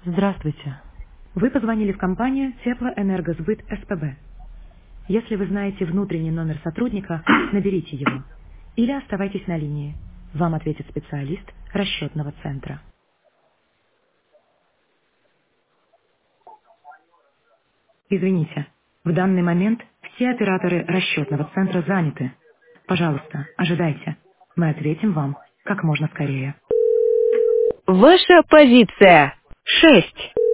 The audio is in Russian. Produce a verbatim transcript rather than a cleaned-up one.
Здравствуйте. Вы позвонили в компанию Теплоэнергосбыт СПБ. Если вы знаете внутренний номер сотрудника, наберите его. Или оставайтесь на линии. Вам ответит специалист расчетного центра. Извините, в данный момент все операторы расчетного центра заняты. Пожалуйста, ожидайте. Мы ответим вам как можно скорее. Ваша позиция. Шесть.